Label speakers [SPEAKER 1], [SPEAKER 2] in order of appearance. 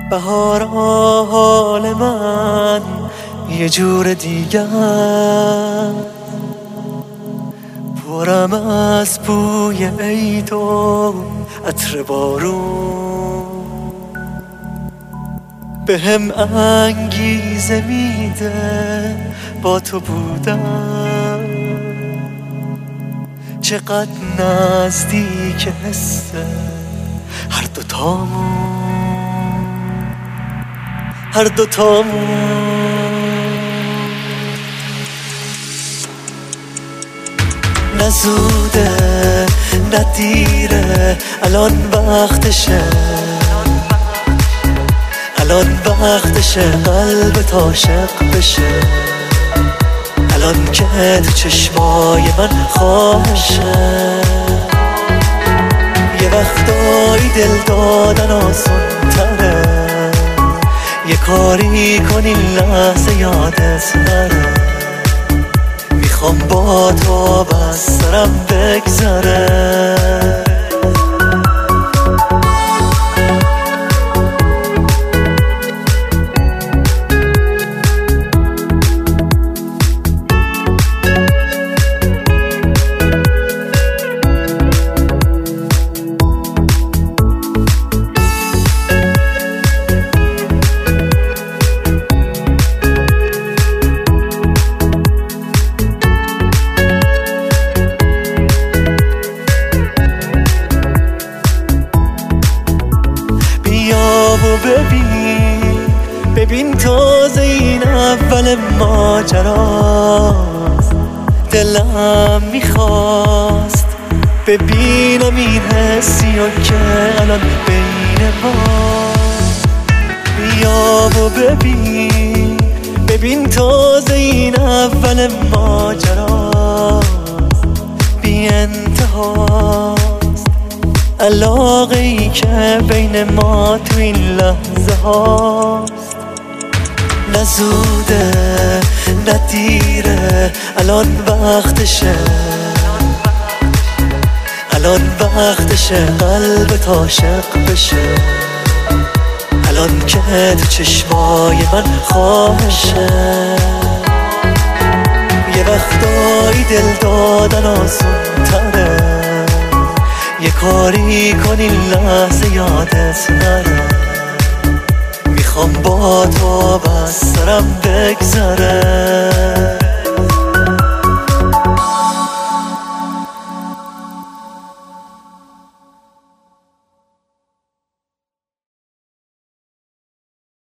[SPEAKER 1] بهارا حال من یه جور دیگه، پرم از بوی عید و عطر بارون، بهم انگیزه میده با تو بودم. چقدر نزدیک حس هر دوتامون. نزوده ندیره، الان وقتشه، الان وقتشه قلبت عاشق بشه، الان که تو چشمای من خواهشه. یه وقتایی دل دادن آسون تره، یه کاری کنی لحظه یادت نره، میخوام با تو بس سرم بگذره. ببین تازه این اول ماجراست، دلم میخواست ببینم این حسی و که الان بین ما. بیا و ببین تازه این اول ماجراست، بی انتهاست علاقه ای که بین ما تو این لحظه هاست. نزوده ندیره، الان وقتشه، الان وقتشه قلبت عاشق بشه، الان که تو چشمای من خواهشه. یه وقتایی دل دادن آسون تره، یه کاری کنی لحظه یادت نره، میخوام با تو بس سرم بگذره.